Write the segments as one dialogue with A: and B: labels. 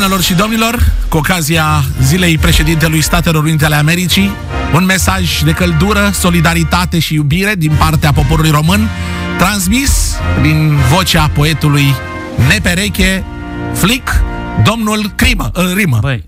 A: Doamnelor și domnilor, cu ocazia zilei președintelui Statelor Unite ale Americii, un mesaj de căldură, solidaritate și iubire din partea poporului român, transmis din vocea poetului nepereche, Flic, domnul Rimă.
B: Băi.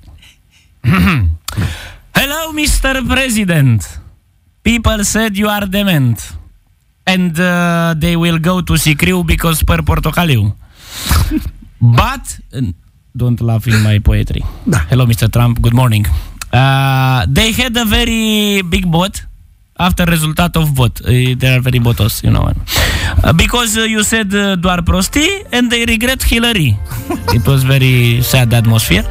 B: Hello, Mr. President. People said you are dement. And they will go to Sicriu because per portocaliu. But don't laugh in my poetry.
A: Da.
B: Hello, Mr. Trump. Good morning. They had a very big vote after result of vote. They are very botos, you know. Because you said doar prostii and they regret Hillary. It was very sad atmosphere.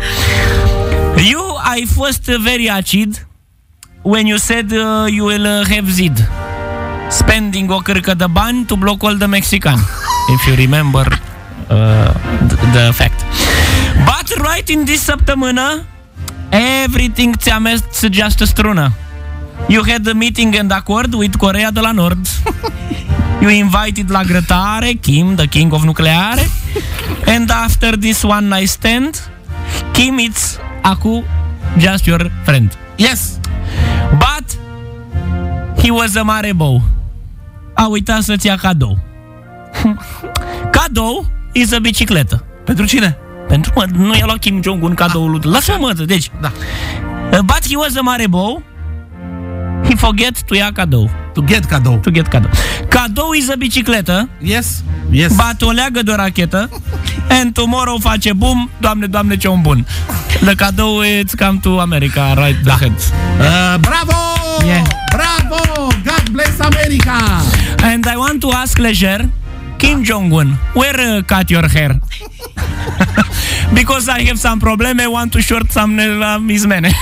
B: I fost very acid when you said you will have zid. Spending o cârcă de bani to block all the Mexican. If you remember the fact. But right in this săptămână everything ți-a mers just strună. You had a meeting and accord with Coreea de la Nord. You invited la grătare Kim, the king of nucleare. And after this one night stand, Kim it's acu just your friend.
A: Yes.
B: But he was a mare bou. A uitat să-ți ia cadou. Cadou is a bicicletă.
A: Pentru cine?
B: Pentru că nu i-a luat Kim Jong-un cadoul lui. Lasă-mă, mă, deci.
A: Da.
B: But he was a mare bou. He forget to ia cadou.
A: To get cadou.
B: To get cadou. Cadou is a bicicletă.
A: Yes. Yes.
B: Bat o leagă de o rachetă. And tomorrow face boom. Doamne, doamne, ce om bun. The cadou it's come to America right the head.
A: Bravo!
B: Yeah.
A: Bravo! God bless America!
B: And I want to ask Leger, Kim Jong-un, where cut your hair? Because I have some probleme, want to short some izmene.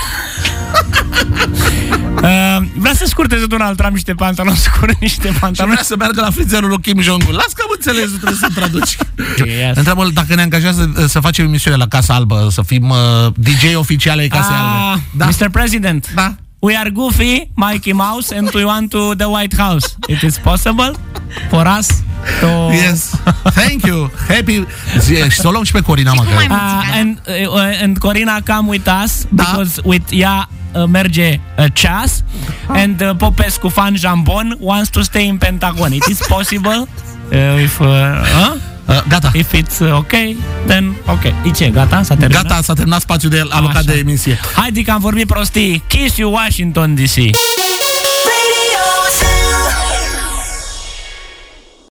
B: Vrea să scurteze Donald Trump niște pantaloni scuri, niște pantaloni. Și
A: vrea să meargă la frizerul lui Kim Jong-un. Las că am înțeles, trebuie să traduci.
B: Yes.
A: Întreabă-l dacă ne angajează să facem emisiune la Casa Albă, să fim DJ oficiale Casei Albe.
B: Da. Mr. President,
A: da.
B: We are Goofy, Mickey Mouse, and we want to the White House. It is possible for us to...
A: Yes. Thank you. Happy... Și să o luăm și pe Corina, mă.
B: And Corina come with us, because with ea merge ceas, and Popescu fan jambon wants to stay in Pentagon. It is possible? If...
A: Gata.
B: If it's okay, then okay. Ce, gata? S-a terminat?
A: Gata, s-a terminat spațiul alocat de emisie.
B: Haide că am vorbit prostii. Kiss you, Washington DC.